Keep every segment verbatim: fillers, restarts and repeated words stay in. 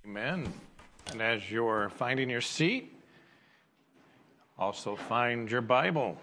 Amen. And as you're finding your seat, also find your Bible.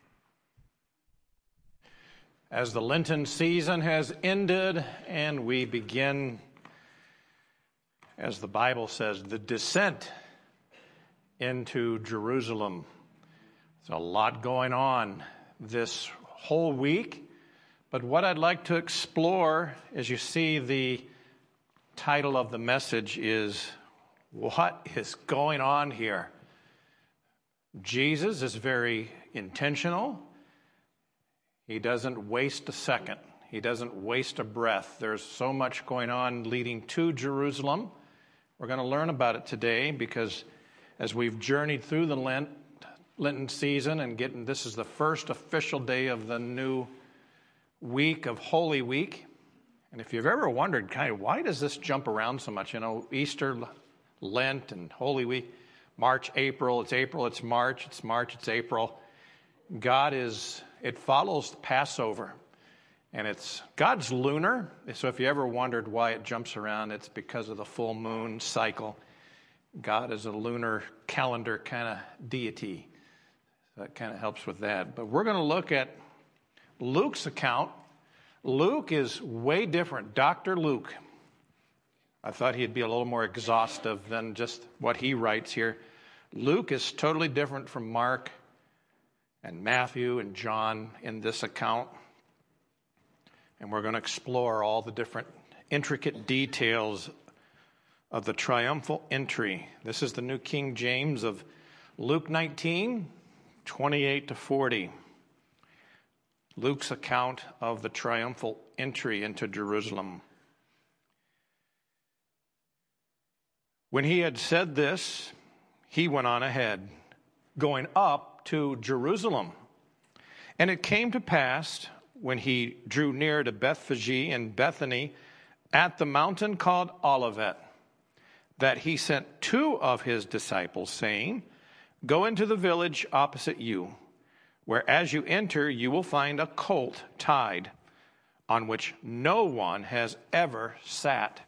As the Lenten season has ended and we begin, as the Bible says, the descent into Jerusalem. There's a lot going on this whole week, but what I'd like to explore, as you see, the title of the message is, what is going on here? Jesus is very intentional. He doesn't waste a second. He doesn't waste a breath. There's so much going on leading to Jerusalem. We're going to learn about it today because as we've journeyed through the Lent, Lenten season and getting, this is the first official day of the new week of Holy Week. And if you've ever wondered, kind of, why does this jump around so much? You know, Easter, Lent, and Holy Week, March, April, it's April, it's March, it's March, it's April. God is, it follows the Passover. And it's, God's lunar. So if you ever wondered why it jumps around, it's because of the full moon cycle. God is a lunar calendar kind of deity. So that kind of helps with that. But we're going to look at Luke's account. Luke is way different. Doctor Luke. I thought he'd be a little more exhaustive than just what he writes here. Luke is totally different from Mark and Matthew and John in this account. And we're going to explore all the different intricate details of the triumphal entry. This is the New King James of Luke nineteen, twenty-eight to forty. Luke's account of the triumphal entry into Jerusalem. When he had said this, he went on ahead, going up to Jerusalem. And it came to pass, when he drew near to Bethphage and Bethany, at the mountain called Olivet, that he sent two of his disciples, saying, "Go into the village opposite you, where as you enter, you will find a colt tied, on which no one has ever sat.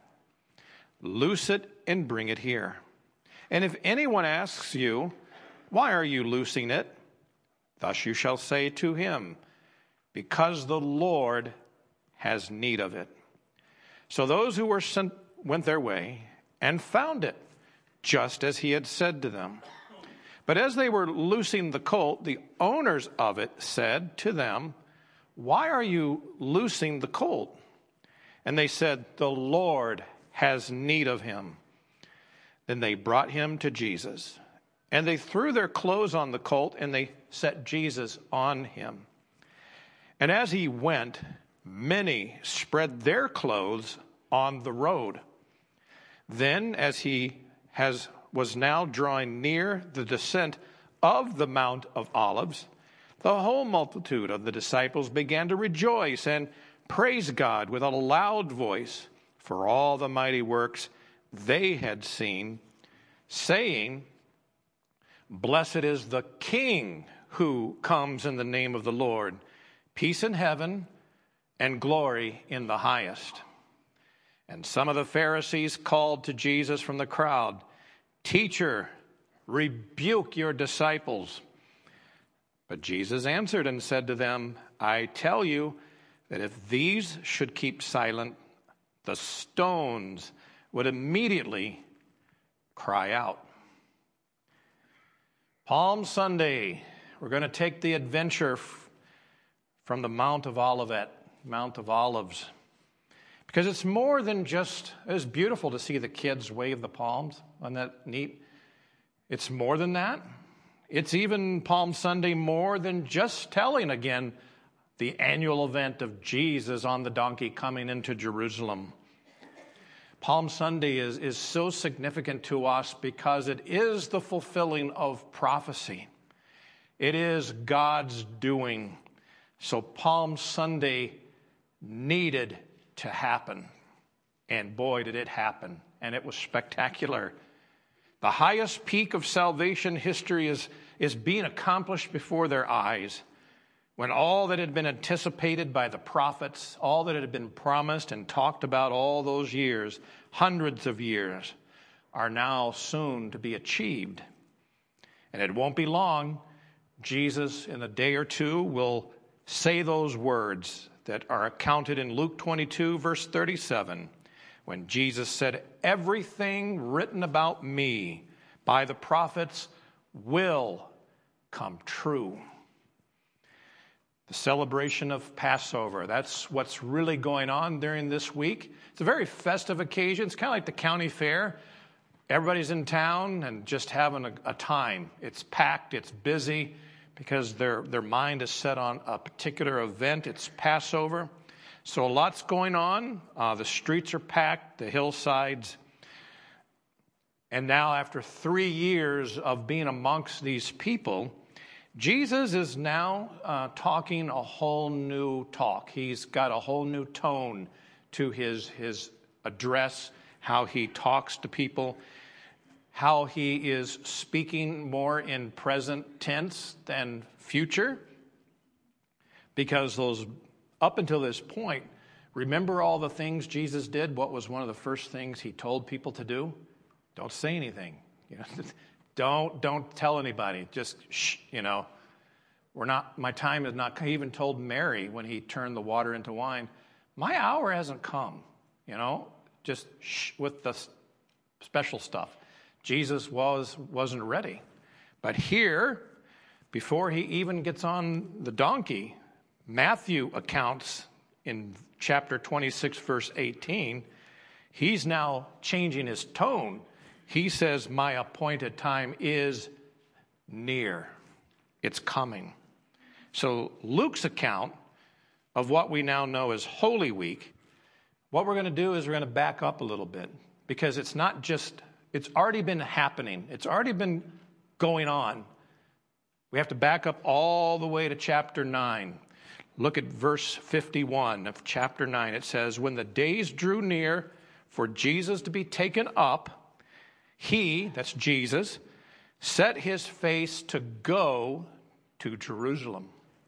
Loose it and bring it here. And if anyone asks you, 'Why are you loosing it?' thus you shall say to him, 'Because the Lord has need of it.' So those who were sent went their way and found it, just as he had said to them. But as they were loosing the colt, the owners of it said to them, 'Why are you loosing the colt?' And they said, 'The Lord has need of him.' Then they brought him to Jesus. And they threw their clothes on the colt, and they set Jesus on him. And as he went, many spread their clothes on the road. Then, as he has was now drawing near the descent of the Mount of Olives, the whole multitude of the disciples began to rejoice and praise God with a loud voice for all the mighty works they had seen, saying, 'Blessed is the King who comes in the name of the Lord. Peace in heaven and glory in the highest.' And some of the Pharisees called to Jesus from the crowd, 'Teacher, rebuke your disciples.' But Jesus answered and said to them, 'I tell you that if these should keep silent, the stones would immediately cry out.'" Palm Sunday, we're going to take the adventure f- from the Mount of Olivet, Mount of Olives. Because it's more than just, it's beautiful to see the kids wave the palms. Isn't that neat? It's more than that. It's even Palm Sunday more than just telling again the annual event of Jesus on the donkey coming into Jerusalem. Palm Sunday is, is so significant to us because it is the fulfilling of prophecy. It is God's doing. So Palm Sunday needed to happen. And boy, did it happen. And it was spectacular. The highest peak of salvation history is, is being accomplished before their eyes. When all that had been anticipated by the prophets, all that had been promised and talked about all those years, hundreds of years, are now soon to be achieved. And it won't be long. Jesus, in a day or two, will say those words that are accounted in Luke twenty-two, verse thirty-seven, when Jesus said, "Everything written about me by the prophets will come true." The celebration of Passover, that's what's really going on during this week. It's a very festive occasion. It's kind of like the county fair. Everybody's in town and just having a, a time. It's packed, it's busy, because their, their mind is set on a particular event. It's Passover. So a lot's going on. Uh, the streets are packed, the hillsides. And now, after three years of being amongst these people, Jesus is now uh, talking a whole new talk. He's got a whole new tone to his, his address, how he talks to people, how he is speaking more in present tense than future. Because those, up until this point, remember all the things Jesus did? What was one of the first things he told people to do? Don't say anything. You know, don't don't tell anybody. Just shh. You know, we're not. My time is not. He even told Mary when he turned the water into wine, "My hour hasn't come." You know, just shh with the special stuff. Jesus was wasn't ready, but here, before he even gets on the donkey, Matthew accounts in chapter twenty-six, verse eighteen. He's now changing his tone. He says, "My appointed time is near. It's coming." So Luke's account of what we now know as Holy Week, what we're going to do is we're going to back up a little bit, because it's not just, it's already been happening. It's already been going on. We have to back up all the way to chapter nine. Look at verse fifty-one of chapter nine. It says, "When the days drew near for Jesus to be taken up, he," that's Jesus, "set his face to go to Jerusalem."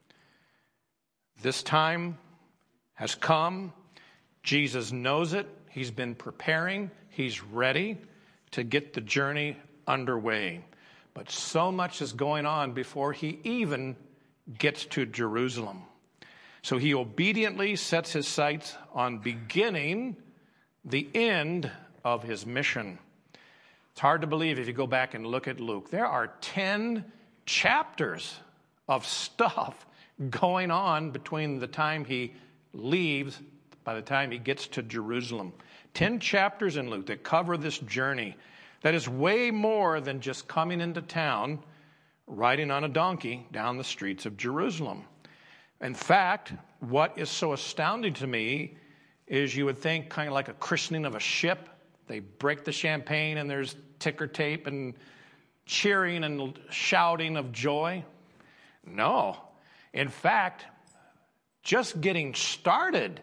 This time has come. Jesus knows it. He's been preparing. He's ready to get the journey underway. But so much is going on before he even gets to Jerusalem. So he obediently sets his sights on beginning the end of his mission. It's hard to believe if you go back and look at Luke. There are ten chapters of stuff going on between the time he leaves, by the time he gets to Jerusalem. Ten chapters in Luke that cover this journey. That is way more than just coming into town, riding on a donkey down the streets of Jerusalem. In fact, what is so astounding to me is you would think kind of like a christening of a ship. They break the champagne and there's ticker tape and cheering and shouting of joy. No. In fact, just getting started,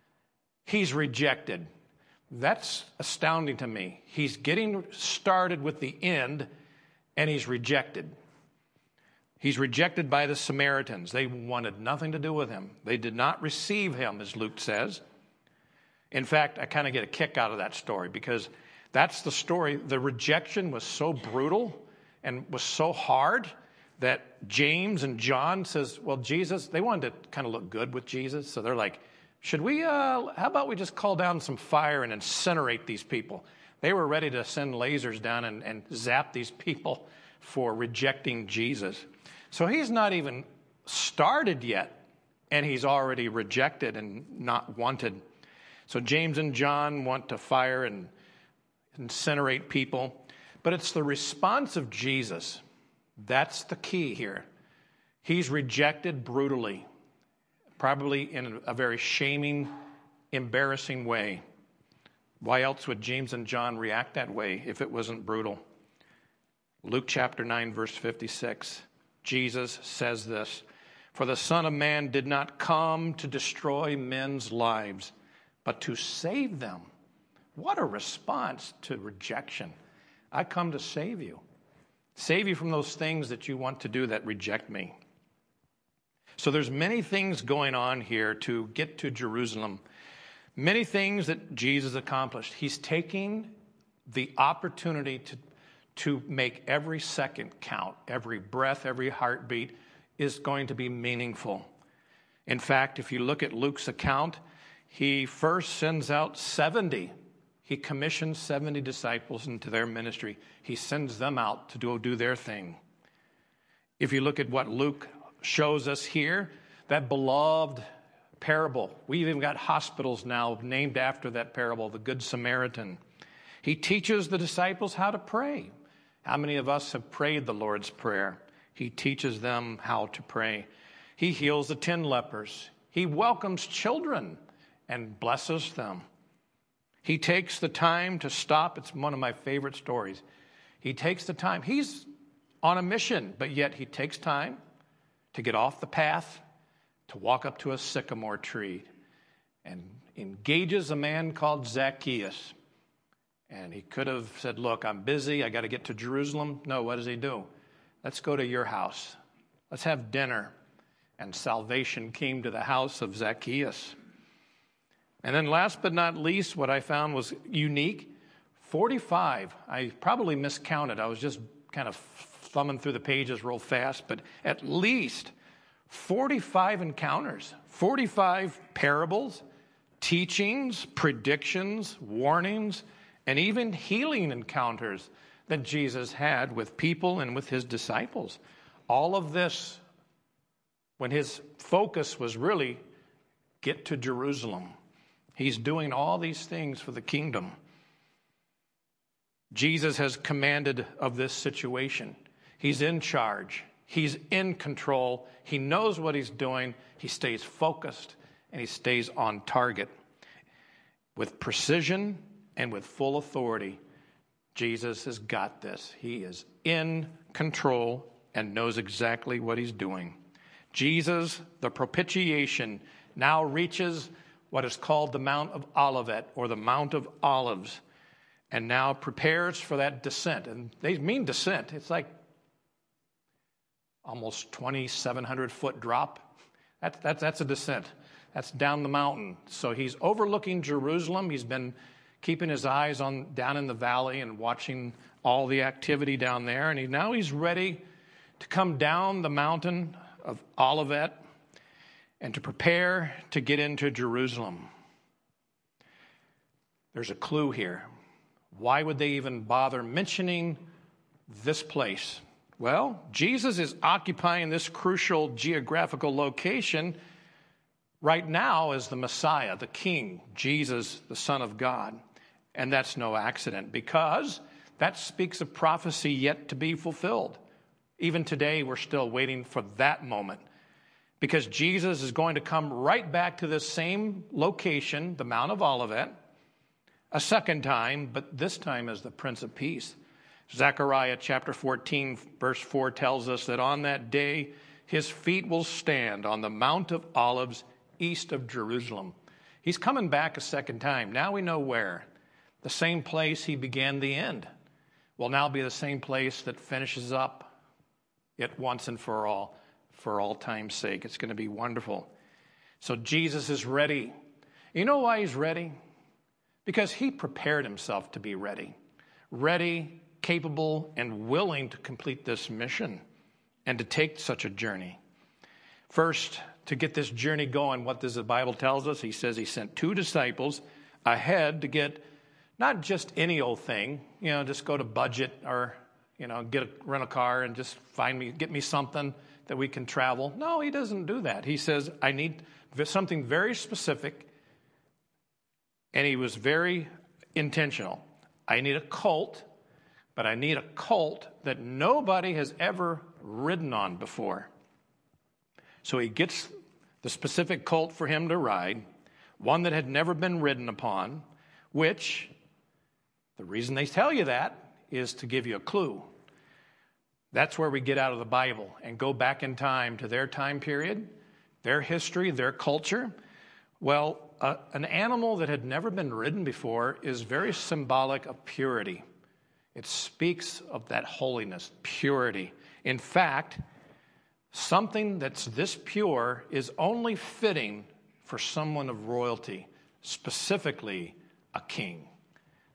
he's rejected. That's astounding to me. He's getting started with the end, and he's rejected. He's rejected by the Samaritans. They wanted nothing to do with him. They did not receive him, as Luke says. In fact, I kind of get a kick out of that story, because that's the story. The rejection was so brutal and was so hard that James and John says, well, Jesus, they wanted to kind of look good with Jesus. So they're like, should we, uh, how about we just call down some fire and incinerate these people? They were ready to send lasers down and, and zap these people for rejecting Jesus. So he's not even started yet, and he's already rejected and not wanted. So James and John want to fire and incinerate people, but it's the response of Jesus. That's the key here. He's rejected brutally, probably in a very shaming, embarrassing way. Why else would James and John react that way if it wasn't brutal? Luke chapter nine, verse fifty-six, Jesus says this, "For the Son of Man did not come to destroy men's lives, but to save them." What a response to rejection. I come to save you. Save you from those things that you want to do that reject me. So there's many things going on here to get to Jerusalem. Many things that Jesus accomplished. He's taking the opportunity to, to make every second count, every breath, every heartbeat is going to be meaningful. In fact, if you look at Luke's account, he first sends out seventy. He commissions seventy disciples into their ministry. He sends them out to do, do their thing. If you look at what Luke shows us here, that beloved parable. We've even got hospitals now named after that parable, the Good Samaritan. He teaches the disciples how to pray. How many of us have prayed the Lord's Prayer? He teaches them how to pray. He heals the ten lepers. He welcomes children and blesses them. He takes the time to stop. It's one of my favorite stories. He takes the time. He's on a mission, but yet he takes time to get off the path, to walk up to a sycamore tree, and engages a man called Zacchaeus. And he could have said, look, I'm busy. I got to get to Jerusalem. No, what does he do? Let's go to your house. Let's have dinner. And salvation came to the house of Zacchaeus. And then last but not least, what I found was unique, forty-five. I probably miscounted. I was just kind of thumbing through the pages real fast, but at least forty-five encounters, forty-five parables, teachings, predictions, warnings, and even healing encounters that Jesus had with people and with his disciples. All of this when his focus was really get to Jerusalem. He's doing all these things for the kingdom. Jesus has commanded of this situation. He's in charge. He's in control. He knows what he's doing. He stays focused and he stays on target. With precision and with full authority, Jesus has got this. He is in control and knows exactly what he's doing. Jesus, the propitiation, now reaches what is called the Mount of Olivet, or the Mount of Olives, and now prepares for that descent. And they mean descent. It's like almost twenty-seven hundred foot drop. That, that, that's a descent. That's down the mountain. So he's overlooking Jerusalem. He's been keeping his eyes on down in the valley and watching all the activity down there. And he, now he's ready to come down the mountain of Olivet and to prepare to get into Jerusalem. There's a clue here. Why would they even bother mentioning this place? Well, Jesus is occupying this crucial geographical location right now as the Messiah, the King, Jesus, the Son of God. And that's no accident, because that speaks of prophecy yet to be fulfilled. Even today, we're still waiting for that moment, because Jesus is going to come right back to this same location, the Mount of Olivet, a second time, but this time as the Prince of Peace. Zechariah chapter fourteen, verse four tells us that on that day, his feet will stand on the Mount of Olives east of Jerusalem. He's coming back a second time. Now we know where. The same place he began the end will now be the same place that finishes up it once and for all, for all time's sake. It's going to be wonderful. So Jesus is ready. You know why he's ready? Because he prepared himself to be ready. Ready, capable, and willing to complete this mission and to take such a journey. First, to get this journey going, what does the Bible tells us? He says he sent two disciples ahead to get not just any old thing, you know, just go to Budget or, you know, get a, rent a car and just find me, get me something that we can travel. No, he doesn't do that. He says, I need something very specific, and he was very intentional. I need a colt, but I need a colt that nobody has ever ridden on before. So he gets the specific colt for him to ride, one that had never been ridden upon, which, the reason they tell you that is to give you a clue. That's where we get out of the Bible and go back in time to their time period, their history, their culture. Well, uh, an animal that had never been ridden before is very symbolic of purity. It speaks of that holiness, purity. In fact, something that's this pure is only fitting for someone of royalty, specifically a king.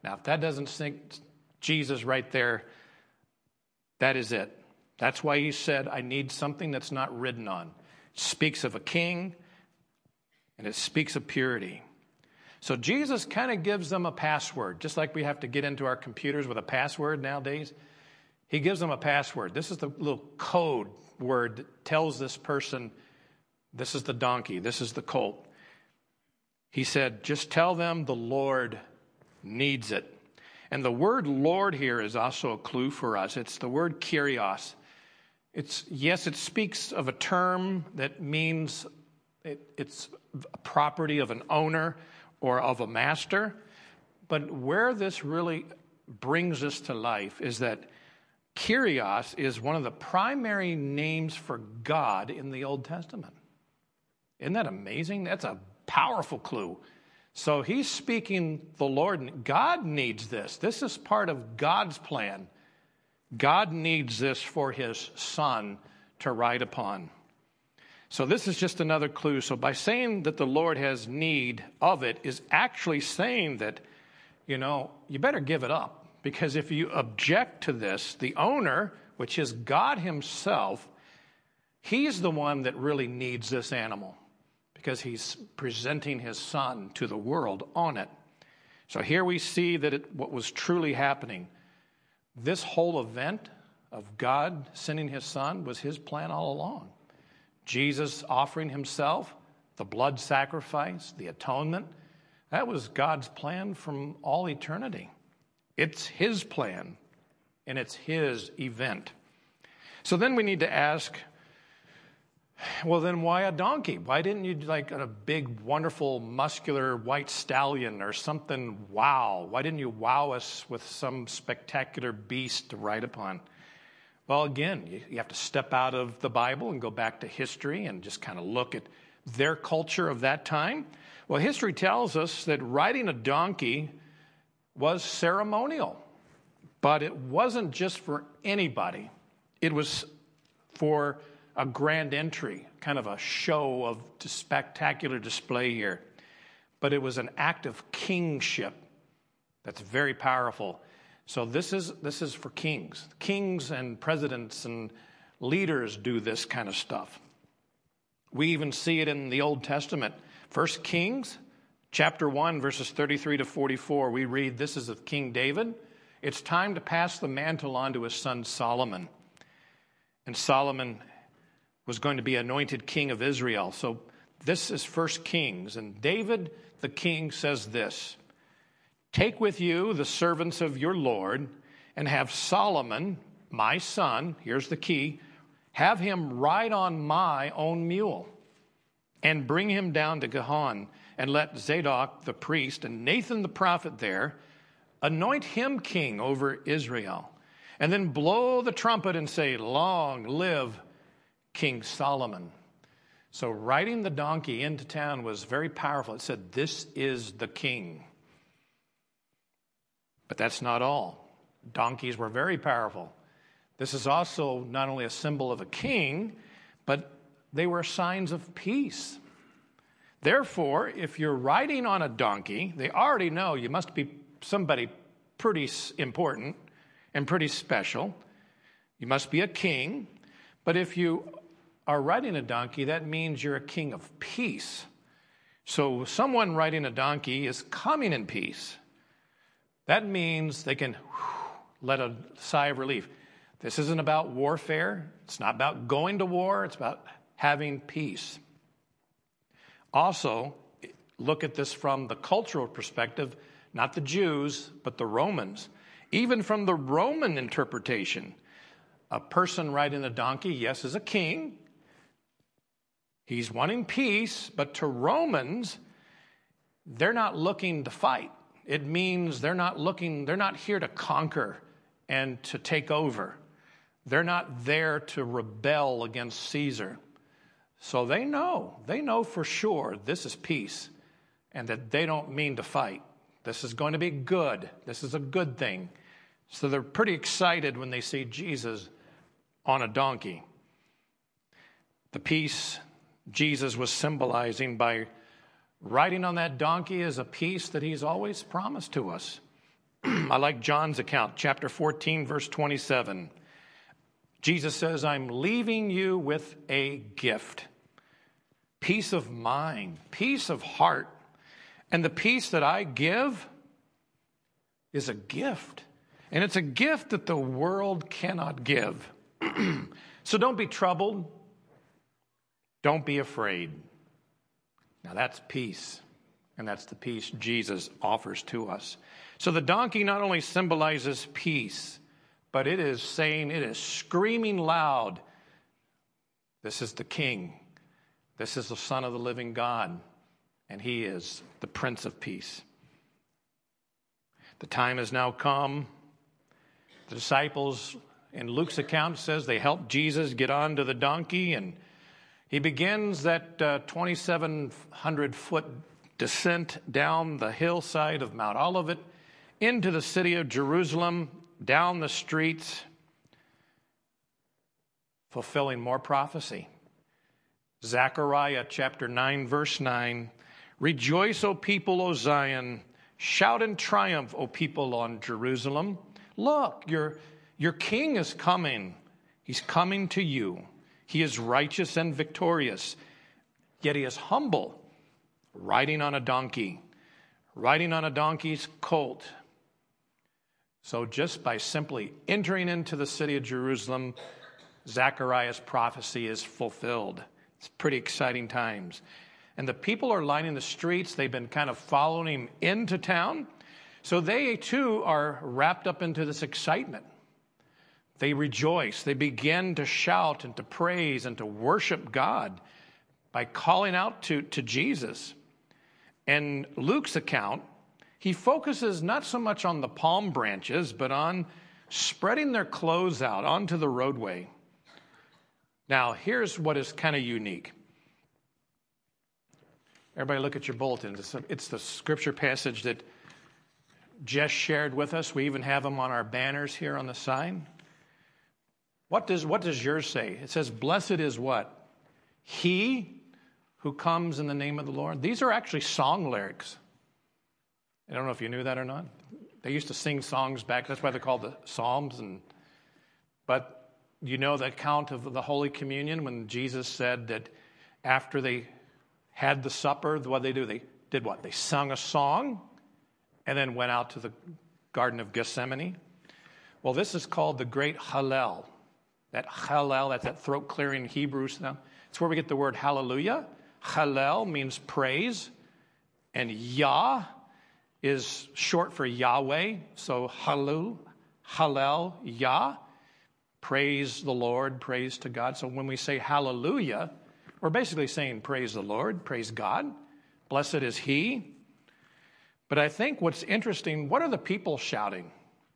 Now, if that doesn't sink Jesus right there, that is it. That's why he said, I need something that's not ridden on. It speaks of a king, and it speaks of purity. So Jesus kind of gives them a password, just like we have to get into our computers with a password nowadays. He gives them a password. This is the little code word that tells this person, this is the donkey, this is the colt. He said, just tell them the Lord needs it. And the word Lord here is also a clue for us. It's the word Kyrios. It's, yes, it speaks of a term that means it, it's a property of an owner or of a master. But where this really brings us to life is that Kyrios is one of the primary names for God in the Old Testament. Isn't that amazing? That's a powerful clue. So he's speaking the Lord. God needs this. This is part of God's plan. God needs this for his son to ride upon. So this is just another clue. So by saying that the Lord has need of it is actually saying that, you know, you better give it up. Because if you object to this, the owner, which is God himself, he's the one that really needs this animal because he's presenting his son to the world on it. So here we see that it, what was truly happening. This whole event of God sending his son was his plan all along. Jesus offering himself, the blood sacrifice, the atonement, that was God's plan from all eternity. It's his plan, and it's his event. So then we need to ask, well, then why a donkey? Why didn't you like a big, wonderful, muscular white stallion or something wow? Why didn't you wow us with some spectacular beast to ride upon? Well, again, you, you have to step out of the Bible and go back to history and just kind of look at their culture of that time. Well, history tells us that riding a donkey was ceremonial, but it wasn't just for anybody. It was for a grand entry, kind of a show of spectacular display here. But it was an act of kingship that's very powerful. So this is this is for kings. Kings and presidents and leaders do this kind of stuff. We even see it in the Old Testament. First Kings, chapter one, verses thirty-three to forty-four, we read, this is of King David. It's time to pass the mantle on to his son Solomon. And Solomon was going to be anointed king of Israel. So this is First Kings. And David, the king, says this, take with you the servants of your Lord and have Solomon, my son, here's the key, have him ride on my own mule and bring him down to Gihon, and let Zadok the priest and Nathan the prophet there anoint him king over Israel. And then blow the trumpet and say, long live King Solomon. So riding the donkey into town was very powerful. It said, this is the king. But that's not all. Donkeys were very powerful. This is also not only a symbol of a king, but they were signs of peace. Therefore, if you're riding on a donkey, they already know you must be somebody pretty important and pretty special. You must be a king. But if you are riding a donkey, that means you're a king of peace. So someone riding a donkey is coming in peace. That means they can whew, let a sigh of relief. This isn't about warfare. It's not about going to war. It's about having peace. Also, look at this from the cultural perspective, not the Jews, but the Romans. Even from the Roman interpretation, a person riding a donkey, yes, is a king. He's wanting peace, but to Romans, they're not looking to fight. It means they're not looking, they're not here to conquer and to take over. They're not there to rebel against Caesar. So they know, they know for sure this is peace and that they don't mean to fight. This is going to be good. This is a good thing. So they're pretty excited when they see Jesus on a donkey. The peace Jesus was symbolizing by riding on that donkey is a peace that he's always promised to us. I like John's account, chapter fourteen, verse twenty-seven. Jesus says, I'm leaving you with a gift. Peace of mind, peace of heart. And the peace that I give is a gift. And it's a gift that the world cannot give. So don't be troubled. Don't be afraid. Now that's peace. And that's the peace Jesus offers to us. So the donkey not only symbolizes peace, but it is saying, it is screaming loud, this is the King. This is the Son of the living God. And he is the Prince of Peace. The time has now come. The disciples, in Luke's account, says they helped Jesus get onto the donkey, and he begins that uh, twenty-seven hundred foot descent down the hillside of Mount Olivet into the city of Jerusalem, down the streets, fulfilling more prophecy. Zechariah chapter nine, verse nine, rejoice, O people, O Zion, shout in triumph, O people on Jerusalem. Look, your, your king is coming. He's coming to you. He is righteous and victorious, yet he is humble, riding on a donkey, riding on a donkey's colt. So just by simply entering into the city of Jerusalem, Zechariah's prophecy is fulfilled. It's pretty exciting times. And the people are lining the streets. They've been kind of following him into town. So they too are wrapped up into this excitement. They rejoice. They begin to shout and to praise and to worship God by calling out to, to Jesus. And Luke's account, he focuses not so much on the palm branches, but on spreading their clothes out onto the roadway. Now, here's what is kind of unique. Everybody look at your bulletins. It's, a, it's the scripture passage that Jess shared with us. We even have them on our banners here on the sign. What does, what does yours say? It says, blessed is what? He who comes in the name of the Lord. These are actually song lyrics. I don't know if you knew that or not. They used to sing songs back. That's why they're called the Psalms. And but you know the account of the Holy Communion when Jesus said that after they had the supper, what did they do? They did what? They sung a song and then went out to the Garden of Gethsemane. Well, this is called the Great Hallel. That Hallel, that's that throat-clearing Hebrew sound. It's where we get the word hallelujah. Hallel means praise. And Yah is short for Yahweh. So Hallel, Hallel, Yah. Praise the Lord, praise to God. So when we say hallelujah, we're basically saying praise the Lord, praise God. Blessed is he. But I think what's interesting, what are the people shouting?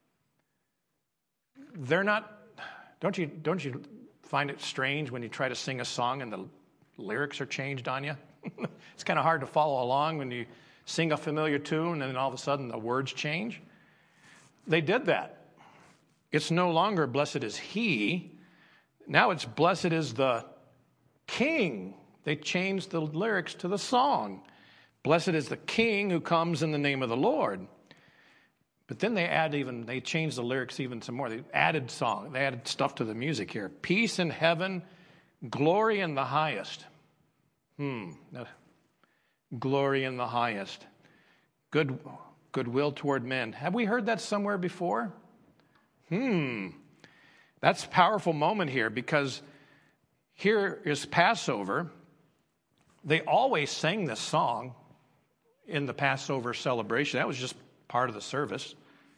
They're not, don't you, don't you find it strange when you try to sing a song and the lyrics are changed on you? It's kind of hard to follow along when you sing a familiar tune and then all of a sudden the words change. They did that. It's no longer blessed is he. Now it's blessed is the King. They changed the lyrics to the song. Blessed is the King who comes in the name of the Lord. But then they add even, they changed the lyrics even some more. They added song. They added stuff to the music here. Peace in heaven, glory in the highest. Hmm. Glory in the highest. Good, goodwill toward men. Have we heard that somewhere before? Hmm. That's a powerful moment here because here is Passover. They always sang this song in the Passover celebration. That was just part of the service.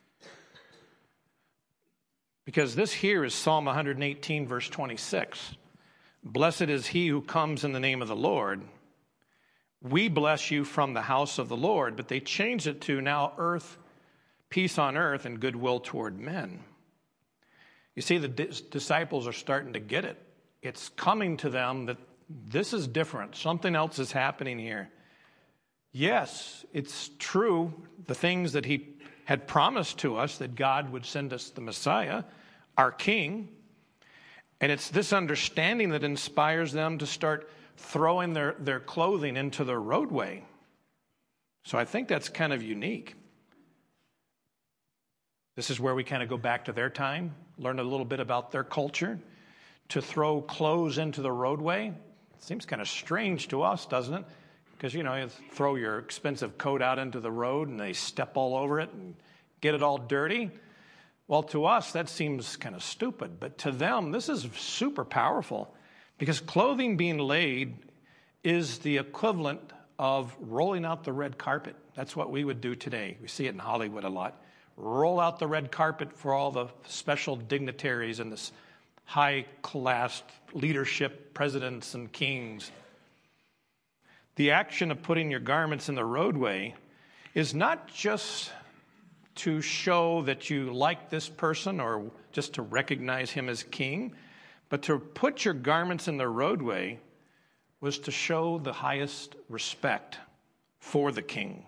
Because this here is Psalm one eighteen, verse twenty-six. Blessed is he who comes in the name of the Lord. We bless you from the house of the Lord. But they changed it to now earth, peace on earth and goodwill toward men. You see, the disciples are starting to get it. It's coming to them that this is different. Something else is happening here. Yes, it's true, the things that he had promised to us, that God would send us the Messiah, our King. And it's this understanding that inspires them to start throwing their, their clothing into the roadway. So I think that's kind of unique. This is where we kind of go back to their time, learn a little bit about their culture. To throw clothes into the roadway seems kind of strange to us, doesn't it? Because, you know, you throw your expensive coat out into the road and they step all over it and get it all dirty. Well, to us, that seems kind of stupid. But to them, this is super powerful because clothing being laid is the equivalent of rolling out the red carpet. That's what we would do today. We see it in Hollywood a lot. Roll out the red carpet for all the special dignitaries and this high-class leadership, presidents and kings. The action of putting your garments in the roadway is not just to show that you like this person or just to recognize him as king, but to put your garments in the roadway was to show the highest respect for the king.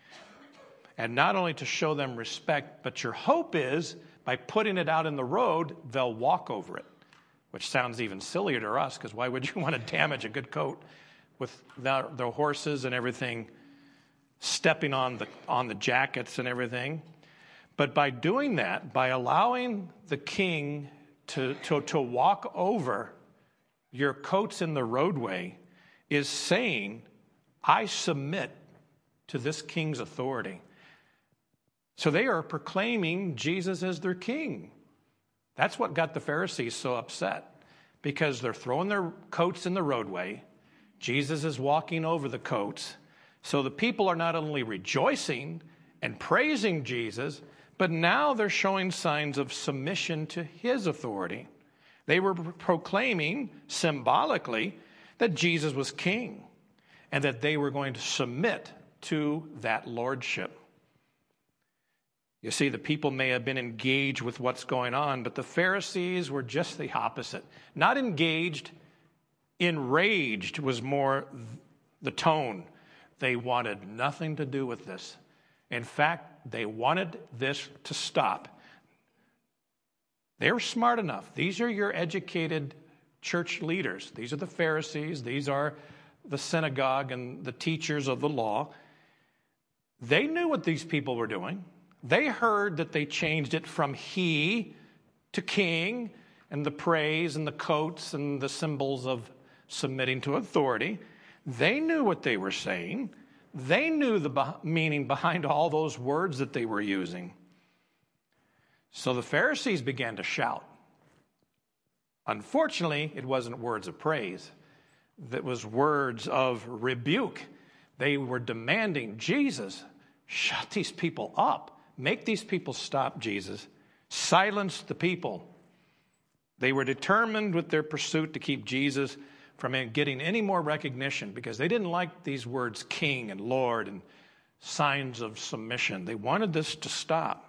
And not only to show them respect, but your hope is by putting it out in the road, they'll walk over it, which sounds even sillier to us because why would you want to damage a good coat with the, the horses and everything stepping on the on the jackets and everything? But by doing that, by allowing the king to, to, to walk over your coats in the roadway is saying, I submit to this king's authority. So they are proclaiming Jesus as their king. That's what got the Pharisees so upset, because they're throwing their coats in the roadway. Jesus is walking over the coats. So the people are not only rejoicing and praising Jesus, but now they're showing signs of submission to his authority. They were proclaiming symbolically that Jesus was king and that they were going to submit to that lordship. You see, the people may have been engaged with what's going on, but the Pharisees were just the opposite. Not engaged, enraged was more the tone. They wanted nothing to do with this. In fact, they wanted this to stop. They were smart enough. These are your educated church leaders. These are the Pharisees. These are the synagogue and the teachers of the law. They knew what these people were doing. They heard that they changed it from he to king, and the praise and the coats and the symbols of submitting to authority. They knew what they were saying. They knew the meaning behind all those words that they were using. So the Pharisees began to shout. Unfortunately, it wasn't words of praise. It was words of rebuke. They were demanding, Jesus, shut these people up. Make these people stop, Jesus. Silence the people. They were determined with their pursuit to keep Jesus from getting any more recognition because they didn't like these words king and Lord and signs of submission. They wanted this to stop.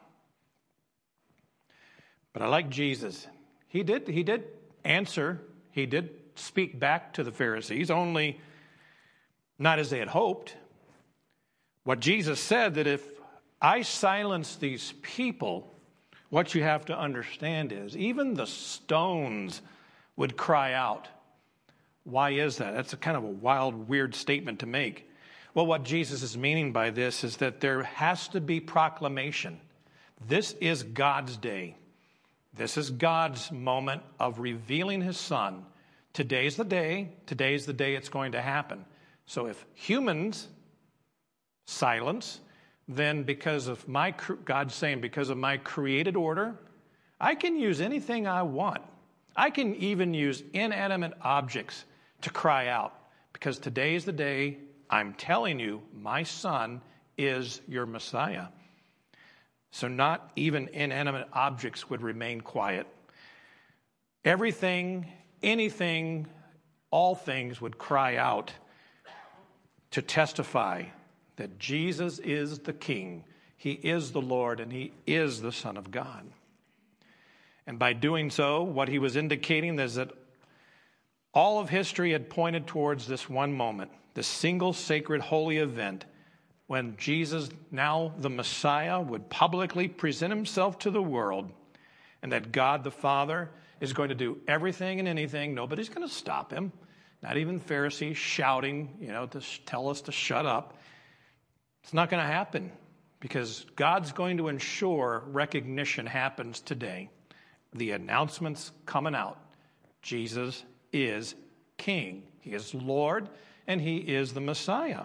But I like Jesus. He did, he did answer. He did speak back to the Pharisees, only not as they had hoped. What Jesus said, that if I silence these people, what you have to understand is even the stones would cry out. Why is that? That's a kind of a wild, weird statement to make. Well, what Jesus is meaning by this is that there has to be proclamation. This is God's day. This is God's moment of revealing his son. Today's the day. Today's the day it's going to happen. So if humans silence, then because of my, God's saying, because of my created order, I can use anything I want. I can even use inanimate objects to cry out, because today is the day I'm telling you my son is your Messiah. So not even inanimate objects would remain quiet. Everything, anything, all things would cry out to testify that Jesus is the King, he is the Lord, and he is the Son of God. And by doing so, what he was indicating is that all of history had pointed towards this one moment, this single sacred holy event when Jesus, now the Messiah, would publicly present himself to the world, and that God the Father is going to do everything and anything. Nobody's going to stop him, not even Pharisees shouting, you know, to tell us to shut up. It's not going to happen. because God's going to ensure recognition happens today. The announcement's coming out. Jesus is King. He is Lord, and he is the Messiah.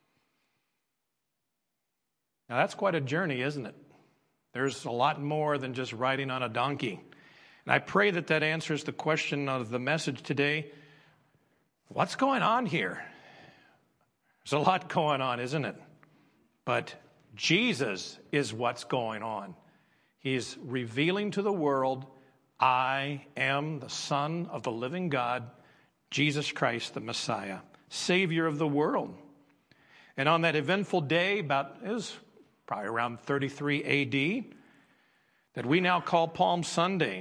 Now, that's quite a journey, isn't it? There's a lot more than just riding on a donkey. And I pray that that answers the question of the message today. What's going on here? There's a lot going on, isn't it? But Jesus is what's going on. He's revealing to the world, I am the Son of the living God, Jesus Christ, the Messiah, Savior of the world. And on that eventful day, about, it was probably around thirty-three A D, that we now call Palm Sunday,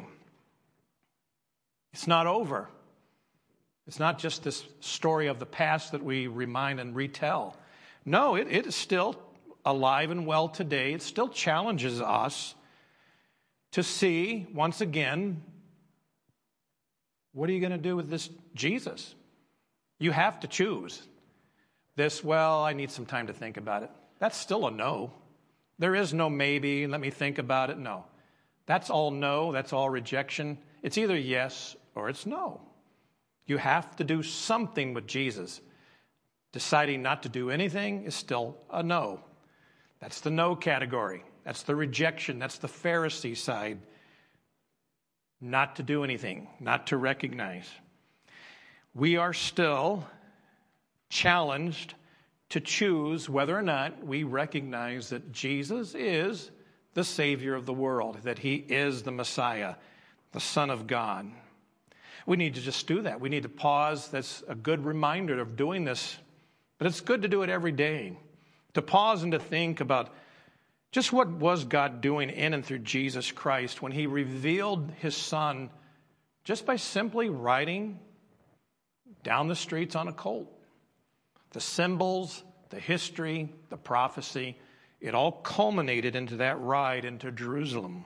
it's not over. It's not just this story of the past that we remind and retell. No, it, it is still alive and well today. It still challenges us to see, once again, what are you going to do with this Jesus? You have to choose. This, well, I need some time to think about it. That's still a no. There is no maybe, let me think about it. No. That's all no. That's all rejection. It's either yes or it's no. You have to do something with Jesus. Deciding not to do anything is still a no. That's the no category. That's the rejection. That's the Pharisee side. Not to do anything, not to recognize. We are still challenged to choose whether or not we recognize that Jesus is the Savior of the world, that he is the Messiah, the Son of God. We need to just do that. We need to pause. That's a good reminder of doing this. But it's good to do it every day. To pause and to think about just what was God doing in and through Jesus Christ when he revealed his Son just by simply riding down the streets on a colt. The symbols, the history, the prophecy, it all culminated into that ride into Jerusalem.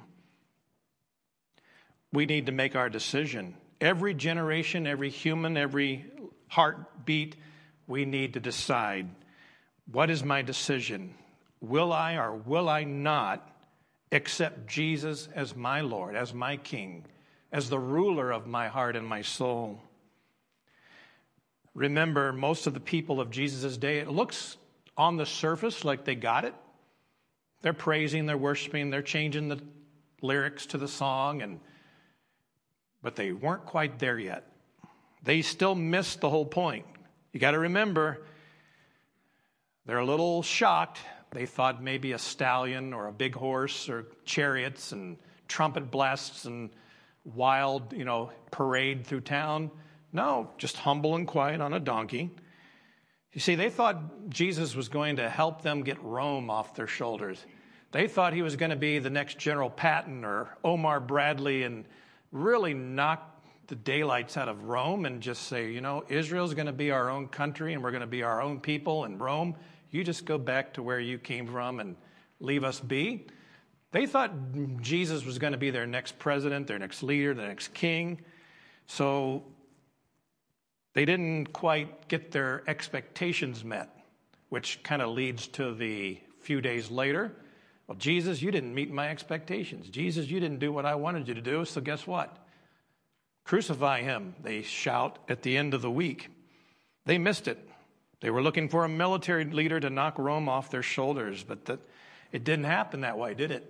We need to make our decision. Every generation, every human, every heartbeat, we need to decide, what is my decision? Will I or will I not accept Jesus as my Lord, as my King, as the ruler of my heart and my soul? Remember, most of the people of Jesus' day, it looks on the surface like they got it. They're praising, they're worshiping, they're changing the lyrics to the song, and but they weren't quite there yet. They still missed the whole point. You got to remember, they're a little shocked. They thought maybe a stallion or a big horse or chariots and trumpet blasts and wild, you know, parade through town. No, just humble and quiet on a donkey. You see, they thought Jesus was going to help them get Rome off their shoulders. They thought he was going to be the next General Patton or Omar Bradley and really knock the daylights out of Rome and just say, you know, Israel's going to be our own country and we're going to be our own people, and Rome, you just go back to where you came from and leave us be. They thought Jesus was going to be their next president, their next leader, their next king. So they didn't quite get their expectations met, which kind of leads to the few days later. Well, Jesus, you didn't meet my expectations. Jesus, you didn't do what I wanted you to do, so guess what? Crucify him, they shout at the end of the week. They missed it. They were looking for a military leader to knock Rome off their shoulders, but that, it didn't happen that way, did it?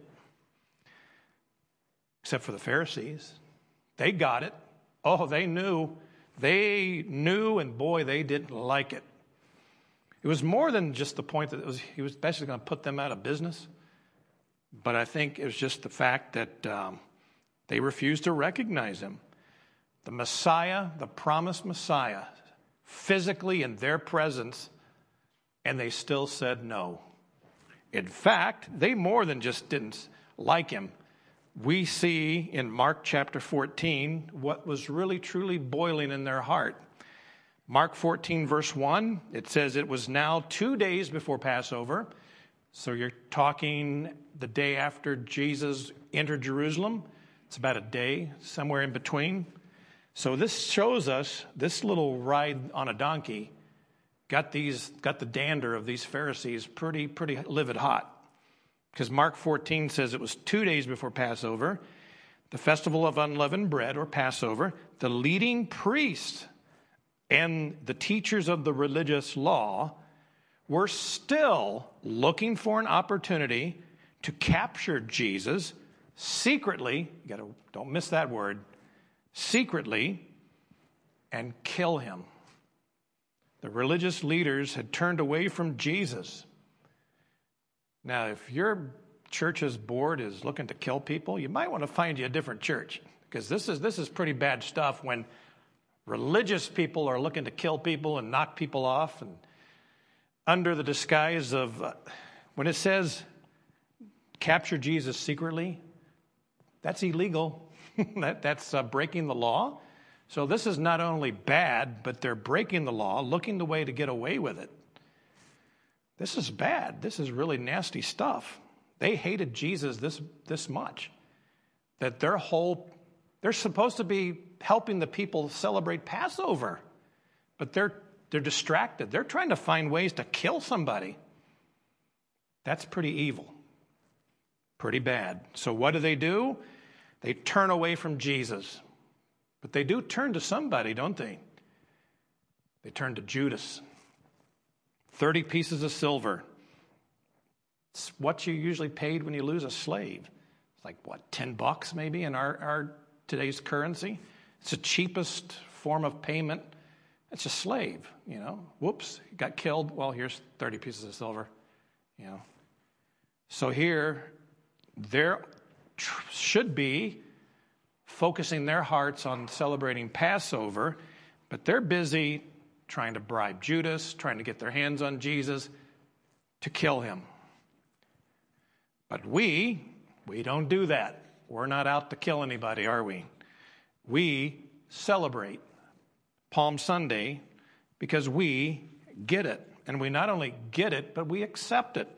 Except for the Pharisees. They got it. Oh, they knew. They knew, and boy, they didn't like it. It was more than just the point that it was, he was basically going to put them out of business. But I think it was just the fact that um, they refused to recognize him. The Messiah, the promised Messiah, physically in their presence, and they still said no. In fact, they more than just didn't like him. We see in Mark chapter fourteen what was really truly boiling in their heart. Mark fourteen verse one, it says it was now two days before Passover. So you're talking the day after Jesus entered Jerusalem. It's about a day, somewhere in between. So this shows us this little ride on a donkey got these got the dander of these Pharisees pretty pretty livid hot. Because Mark fourteen says it was two days before Passover, the festival of unleavened bread, or Passover. The leading priests and the teachers of the religious law were still looking for an opportunity to capture Jesus secretly, you gotta, don't miss that word, secretly, and kill him. The religious leaders had turned away from Jesus. Now, if your church's board is looking to kill people, you might want to find you a different church, because this is this is pretty bad stuff when religious people are looking to kill people and knock people off, and under the disguise of, uh, when it says capture Jesus secretly, that's illegal. that, that's uh, breaking the law. So this is not only bad, but they're breaking the law, looking the way to get away with it. This is bad. This is really nasty stuff. They hated Jesus this, this much, that their whole, they're supposed to be helping the people celebrate Passover, but they're, they're distracted. They're trying to find ways to kill somebody. That's pretty evil, pretty bad. So what do they do? They turn away from Jesus. But they do turn to somebody, don't they? They turn to Judas. thirty pieces of silver. It's what you usually paid when you lose a slave. It's like, what, ten bucks maybe in our, our today's currency? It's the cheapest form of payment. It's a slave, you know. Whoops, he got killed. Well, here's thirty pieces of silver, you know. So here, there tr- should be focusing their hearts on celebrating Passover, but they're busy trying to bribe Judas, trying to get their hands on Jesus to kill him. But we, we don't do that. We're not out to kill anybody, are we? We celebrate Palm Sunday because we get it. And we not only get it, but we accept it.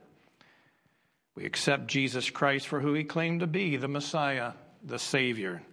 We accept Jesus Christ for who he claimed to be, the Messiah, the Savior.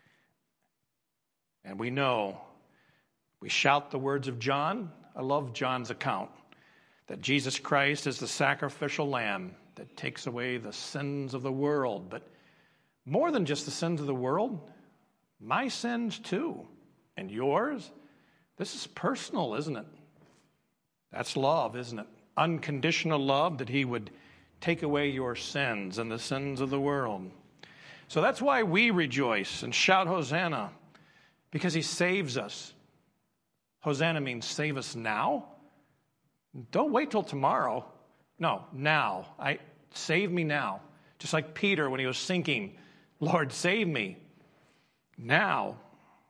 And we know, we shout the words of John. I love John's account, that Jesus Christ is the sacrificial lamb that takes away the sins of the world. But more than just the sins of the world, my sins too, and yours. This is personal, isn't it? That's love, isn't it? Unconditional love, that he would take away your sins and the sins of the world. So that's why we rejoice and shout Hosanna, because he saves us. Hosanna means save us now. Don't wait till tomorrow. No, now. I save me now. Just like Peter when he was sinking, Lord, save me now.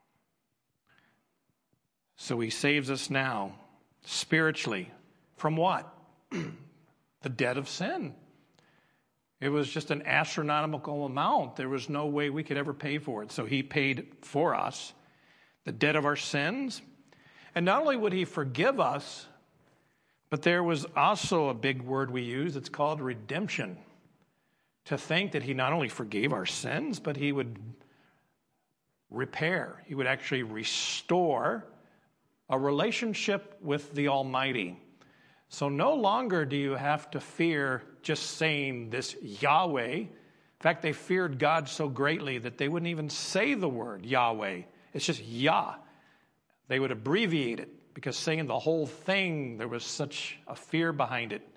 So he saves us now, spiritually. From what? The debt of sin. It was just an astronomical amount. There was no way we could ever pay for it. So he paid for us the debt of our sins. And not only would he forgive us, but there was also a big word we use. It's called redemption. To think that he not only forgave our sins, but he would repair. He would actually restore a relationship with the Almighty. So no longer do you have to fear just saying this Yahweh. In fact, they feared God so greatly that they wouldn't even say the word Yahweh. It's just Yah. They would abbreviate it, because saying the whole thing, there was such a fear behind it.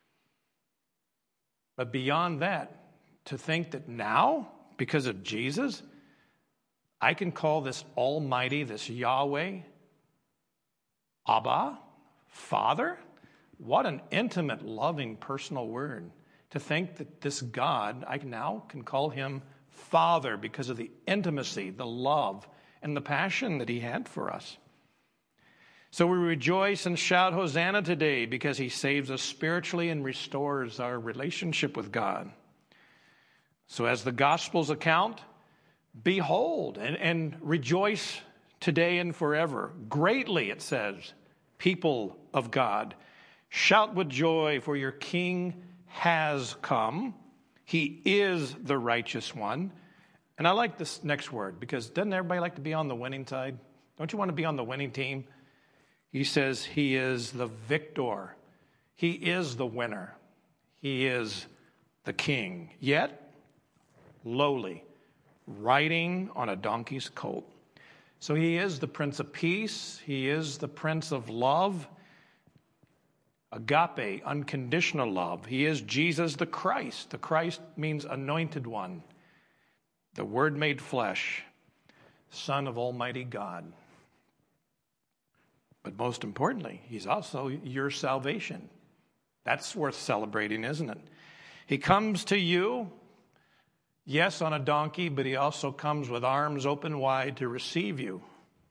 But beyond that, to think that now, because of Jesus, I can call this Almighty, this Yahweh, Abba, Father. What an intimate, loving, personal word. To think that this God, I now can call him Father because of the intimacy, the love, and the passion that he had for us. So we rejoice and shout Hosanna today because he saves us spiritually and restores our relationship with God. So as the Gospels account, behold and, and rejoice today and forever. Greatly, it says, people of God, shout with joy, for your King has come. He is the righteous one. And I like this next word, because doesn't everybody like to be on the winning side? Don't you want to be on the winning team? He says he is the victor. He is the winner. He is the king, yet lowly, riding on a donkey's colt. So he is the Prince of Peace. He is the Prince of Love, agape, unconditional love. He is Jesus the Christ. The Christ means anointed one, the Word made flesh, Son of Almighty God. But most importantly, he's also your salvation. That's worth celebrating, isn't it? He comes to you, yes, on a donkey, but he also comes with arms open wide to receive you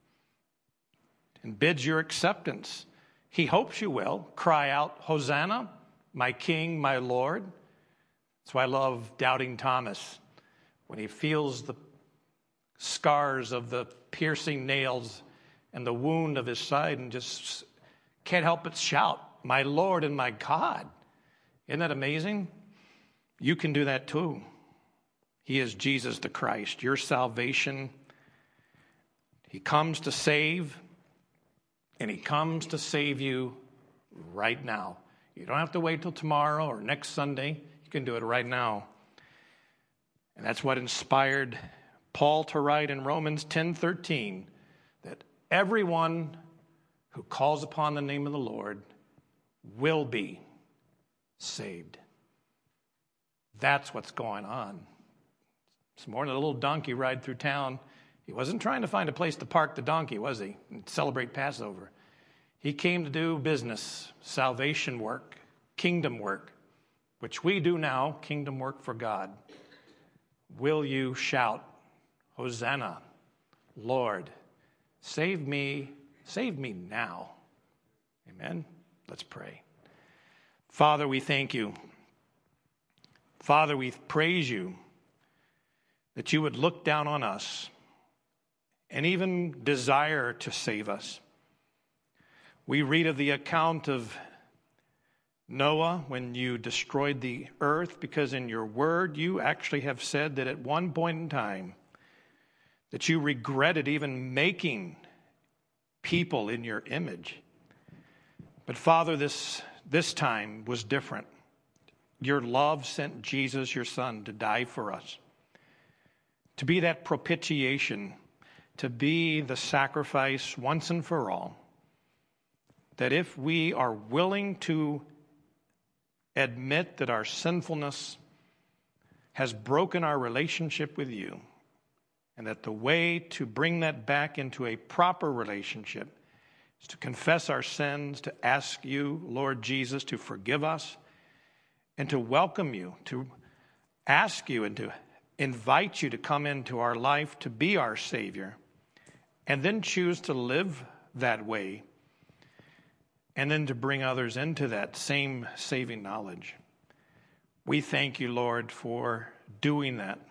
and bids your acceptance. He hopes you will. Cry out, Hosanna, my King, my Lord. That's why I love Doubting Thomas. When he feels the scars of the piercing nails and the wound of his side and just can't help but shout, my Lord and my God. Isn't that amazing? You can do that too. He is Jesus the Christ, your salvation. He comes to save, and he comes to save you right now. You don't have to wait till tomorrow or next Sunday. You can do it right now. And that's what inspired Paul to write in Romans ten thirteen, that everyone who calls upon the name of the Lord will be saved. That's what's going on. It's more than a little donkey ride through town. He wasn't trying to find a place to park the donkey, was he? And celebrate Passover. He came to do business, salvation work, kingdom work, which we do now, kingdom work for God. Will you shout, Hosanna, Lord, save me, save me now. Amen. Let's pray. Father, we thank you. Father, we praise you that you would look down on us and even desire to save us. We read of the account of Noah when you destroyed the earth, because in your word you actually have said that at one point in time that you regretted even making people in your image. But Father, this, this time was different. Your love sent Jesus, your Son, to die for us, to be that propitiation, to be the sacrifice once and for all, that if we are willing to admit that our sinfulness has broken our relationship with you, and that the way to bring that back into a proper relationship is to confess our sins, to ask you, Lord Jesus, to forgive us, and to welcome you, to ask you and to invite you to come into our life to be our Savior, and then choose to live that way, and then to bring others into that same saving knowledge. We thank you, Lord, for doing that.